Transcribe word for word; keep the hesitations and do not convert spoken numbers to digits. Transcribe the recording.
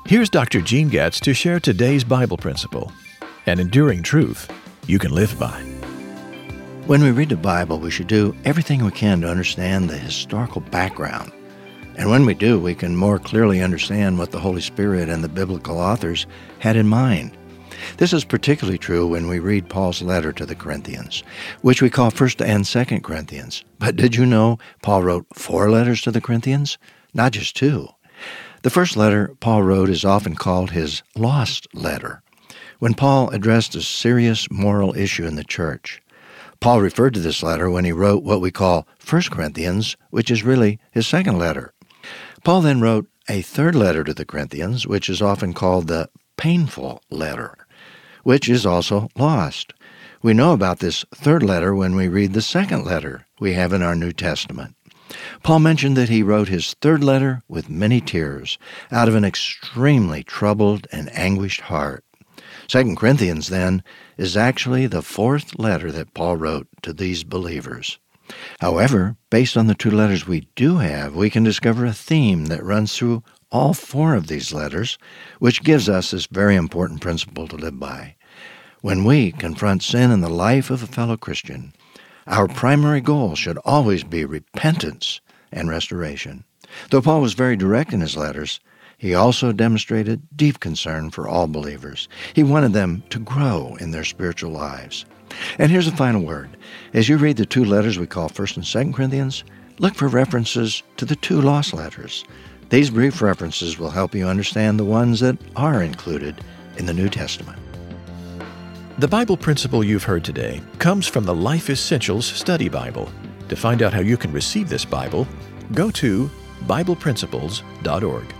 Here's Doctor Gene Getz to share today's Bible principle, an enduring truth you can live by. When we read the Bible, we should do everything we can to understand the historical background. And when we do, we can more clearly understand what the Holy Spirit and the biblical authors had in mind. This is particularly true when we read Paul's letter to the Corinthians, which we call First and Second Corinthians. But did you know Paul wrote four letters to the Corinthians? Not just two. The first letter Paul wrote is often called his lost letter, when Paul addressed a serious moral issue in the church. Paul referred to this letter when he wrote what we call First Corinthians, which is really his second letter. Paul then wrote a third letter to the Corinthians, which is often called the painful letter, which is also lost. We know about this third letter when we read the second letter we have in our New Testament. Paul mentioned that he wrote his third letter with many tears, out of an extremely troubled and anguished heart. Second Corinthians, then, is actually the fourth letter that Paul wrote to these believers. However, based on the two letters we do have, we can discover a theme that runs through all four of these letters, which gives us this very important principle to live by. When we confront sin in the life of a fellow Christian, our primary goal should always be repentance and restoration. Though Paul was very direct in his letters, he also demonstrated deep concern for all believers. He wanted them to grow in their spiritual lives. And here's a final word. As you read the two letters we call First and Second Corinthians, look for references to the two lost letters. These brief references will help you understand the ones that are included in the New Testament. The Bible principle you've heard today comes from the Life Essentials Study Bible. To find out how you can receive this Bible, go to Bible Principles dot org.